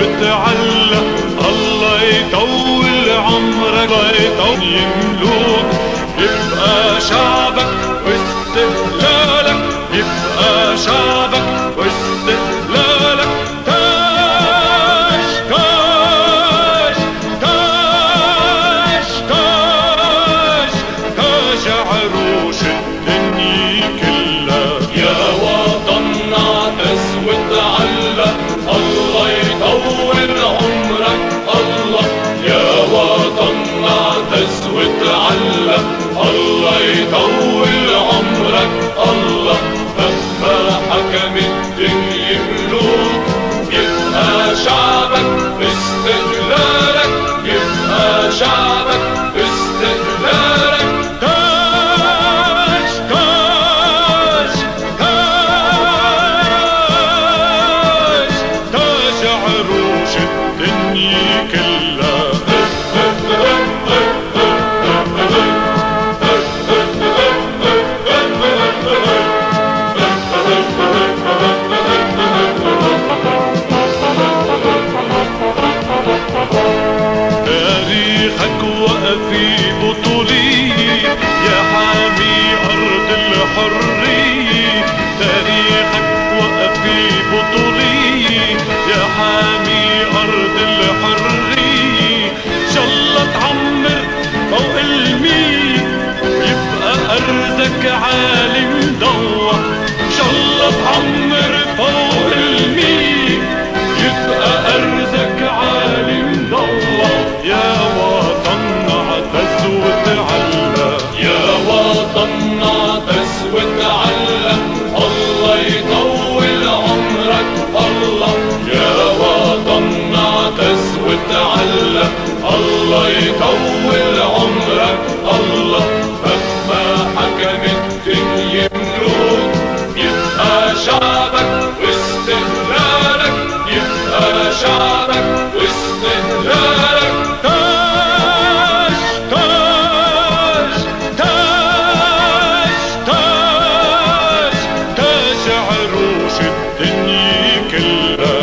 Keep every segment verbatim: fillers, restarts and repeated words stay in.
وتعلق. الله يطول عمرك، الله يطول يملوك، يبقى شعبك واستقلالك، يبقى شعبك واستقلالك تاج تاج تاج تاج تاج عروش الدنيا كلها. يا وطننا اعتز وتعلق، الله يطول عمرك الله. يا وطننا اعتز وتعلق، الله يطول عمرك الله. مهما حكم الدنيا ملوك، يبقى شعبك باستقلالك، يبقى شعبك باستقلالك تاج تاج تاج تاج عروش الدنيا كلها. تاريخك وقفي بطولية يا حامي أرض الحرية، تاريخك وقفي بطولية يا حامي أرض الحرية. شالله تعمر فوق المية ويبقى أرضك عالي مضوى، شالله تعمر فوق المية يبقى أرضك عالي مضوى. يا وطننا اعتز وتعلق، يا وطننا اعتز وتعلق، الله يطول عمرك الله. يا وطننا اعتز وتعلق، الله يطول عمرك الله. مهما حكم الدنيا ملوك، يبقى شعبك واستقلالك، يبقى شعبك واستقلالك تاج تاج تاج تاج تاج عروش الدنيا كلها.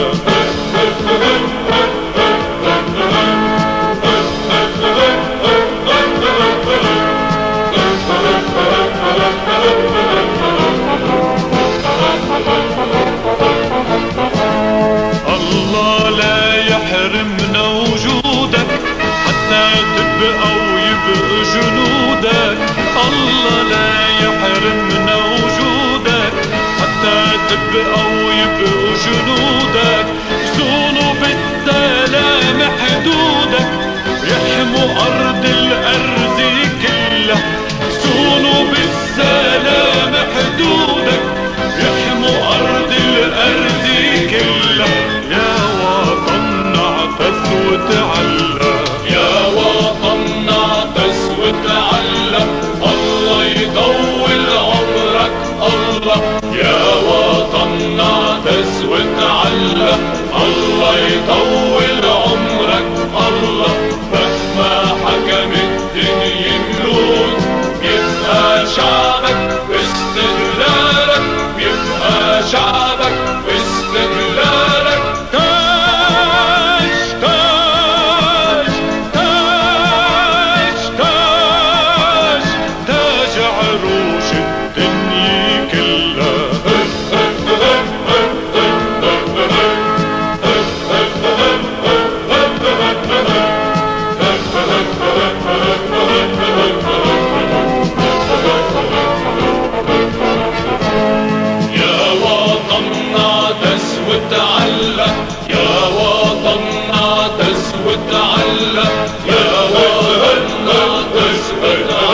الله لا يحرمنا وجودك حتى تبقى ويبقى جنودك. الله لا يحرمنا وجودك حتى تبقى ويبقى جنودك. يصونوا بالسلام حدودك، يحموا أرض الأرض كلها. يصونوا بالسلام حدودك، يحموا أرض الأرض كلها. يا وطننا اعتز وتعلق، يا وطننا اعتز وتعلق، الله يطول عمرك الله. يا وطننا اعتز وتعلق، الله يطول عمرك الله. مهما حكم الدنيا ملوك، يبقى شعبك واستقلالك، يبقى شعبك واستقلالك تاج تاج تاج تاج تاج عروش الدنيا كلها. يا وطننا اعتز وتعلق، يا وطننا اعتز وتعلق، يا وطننا اعتز وتعلق.